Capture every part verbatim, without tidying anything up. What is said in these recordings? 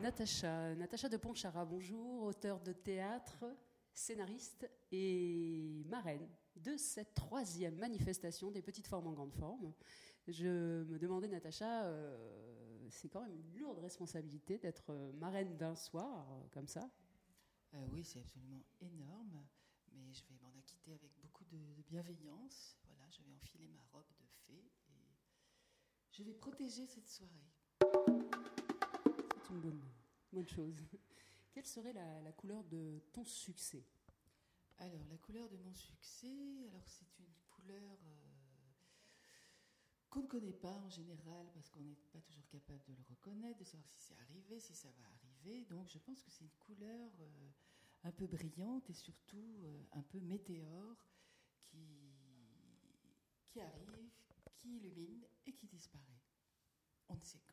Natacha, Natacha de Pontcharra, bonjour, auteure de théâtre, scénariste et marraine de cette troisième manifestation des petites formes en grande forme. Je me demandais, Natacha, euh, c'est quand même une lourde responsabilité d'être marraine d'un soir, euh, comme ça. Euh, oui, c'est absolument énorme, mais je vais m'en acquitter avec beaucoup de, de bienveillance. Voilà, je vais enfiler ma robe de fée et je vais protéger cette soirée. C'est une bonne, bonne chose. Quelle serait la, la couleur de ton succès ? Alors, la couleur de mon succès, alors c'est une couleur euh, qu'on ne connaît pas en général parce qu'on n'est pas toujours capable de le reconnaître, de savoir si c'est arrivé, si ça va arriver. Donc, je pense que c'est une couleur euh, un peu brillante et surtout euh, un peu météore qui, qui arrive, qui illumine et qui disparaît. On ne sait quand.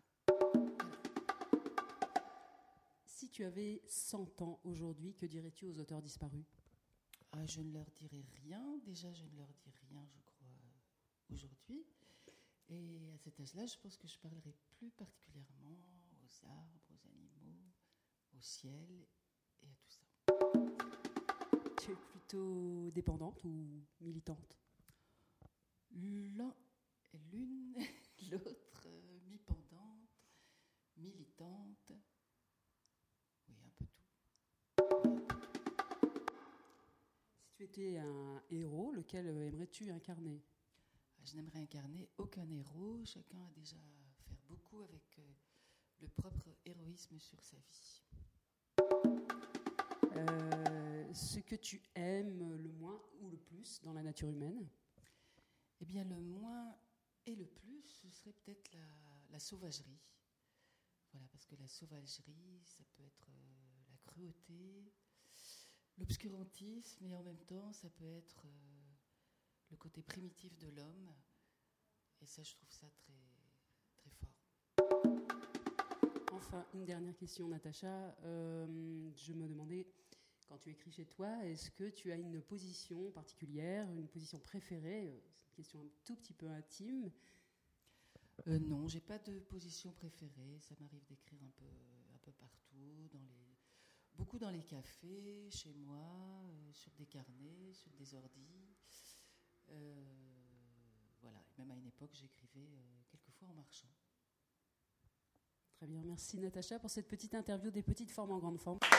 Si tu avais cent ans aujourd'hui, que dirais-tu aux auteurs disparus ? Ah, je ne leur dirai rien. Déjà, je ne leur dis rien, je crois, aujourd'hui. Et à cet âge-là, je pense que je parlerai plus particulièrement aux arbres, aux animaux, au ciel et à tout ça. Tu es plutôt dépendante ou militante ? L'un, l'une, l'autre, euh, mi-pendante, militante. Oui, un peu tout. Si tu étais un héros, lequel aimerais-tu incarner ? Je n'aimerais incarner aucun héros. Chacun a déjà à faire beaucoup avec euh, le propre héroïsme sur sa vie. Euh, ce que tu aimes le moins ou le plus dans la nature humaine ? Eh bien, le moins et le plus, ce serait peut-être la, la sauvagerie. Voilà, parce que la sauvagerie, ça peut être euh, la cruauté, l'obscurantisme, et en même temps, ça peut être euh, le côté primitif de l'homme. Et ça, je trouve ça très, très fort. Enfin, une dernière question, Natacha. Euh, je me demandais, quand tu écris chez toi, est-ce que tu as une position particulière, une position préférée ? C'est une question un tout petit peu intime. Euh, non, j'ai pas de position préférée. Ça m'arrive d'écrire un peu, un peu partout, dans les, beaucoup dans les cafés, chez moi, euh, sur des carnets, sur des ordis. Euh, voilà. Et même à une époque, j'écrivais euh, quelquefois en marchant. Très bien, merci Natacha pour cette petite interview des petites formes en grande forme.